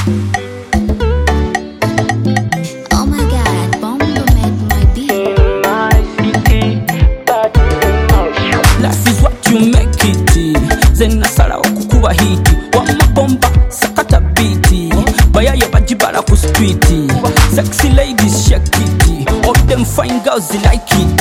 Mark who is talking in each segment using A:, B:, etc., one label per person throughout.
A: Oh my God, Bombo made my beat.
B: My city, but life is what you make it. Zena sala okukuba hiti wamabomba sakata biti bayaye bajibala ku street. Sexy ladies shake it, all them fine girls they like it.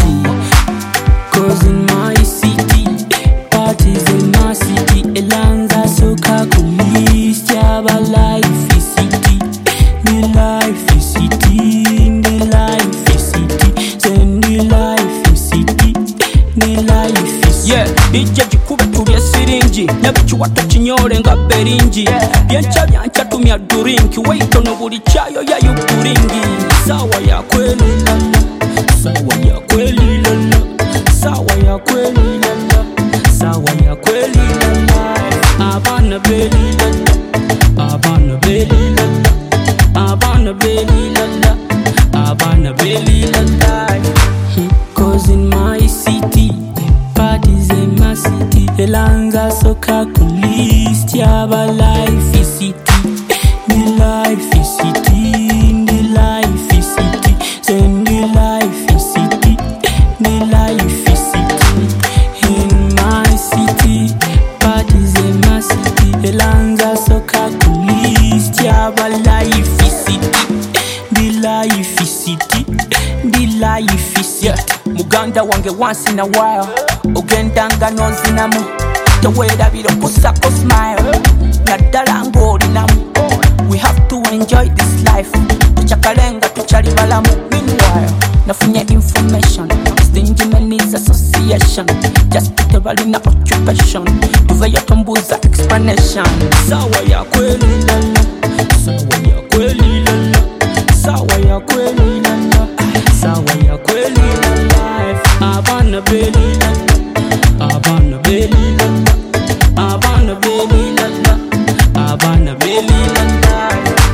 B: Cause in my city, parties in my city, elanza soka kulis yaba life is city, the life is city, the life is city, then the life is city, the life is yeah. DJ jikube tulye siringi nyabichiwato chinyole nga beringi byancha tumya durinki weito no buli chayo ya yukuringi. Sawa ya kweli lala, sawa ya kweli lala, sawa ya kweli lala, sawa ya kweli lala. Abana beli lala, abana beli lala, abana beli lala, abana beli lala. Cause in my city, parties in my city, elanza soka kulis yaba life is city, the life is city, the life is city, then the life is city, the life is city. In my city, parties in my city, elanza soka kulis yaba life is city, the life is city, the life is city. Muganda wange once in a while ogendanga nozinamu tewerabira okusako smile naddala ng'olinamu. We have to enjoy this life tukyakalenga tukyali balamu. Meanwhile nafunye information stingy men's association just tebalina occupation tuveyo tombuza explanation. Sawa ya kweli lala, sawa ya kweli lala, sawa ya kweli lala, sawa ya kweli lala. Abana beli lala, abana beli lala, abana beli lala, abana beli lala.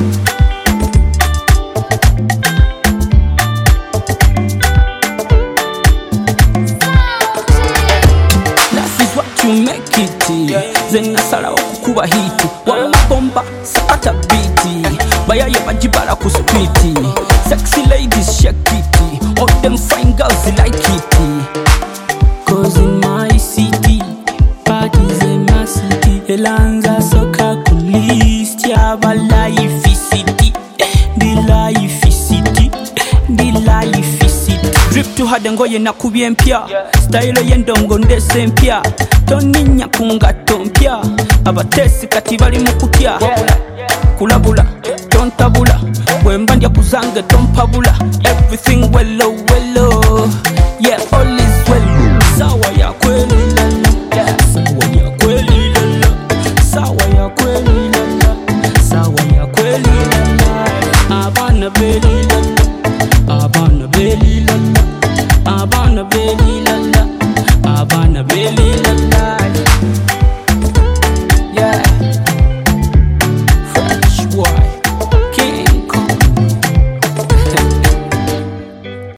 B: Life is what you make it. Zena sala okukuba hiti wamabomba sakata biti bayaye bajibala ku street. Sexy ladies shake it, all them fine girls they like it. Cause in my city, parties in my city, elanza soka kulis yaba life is city, the life is city, the life is city. Drip to hard ngoye nakubye mpya, style y'endongo ndese mpya, toninya kungato mpya, abatesi kati bali mukutya. Kulabula tontabula bwemba ndya kuzange tompabula. Everything wello wello, yeah, all is well. Sawa ya kweli lala, sawa ya kweli lala, sawa ya kweli lala, sawa ya kweli lala. Abana beli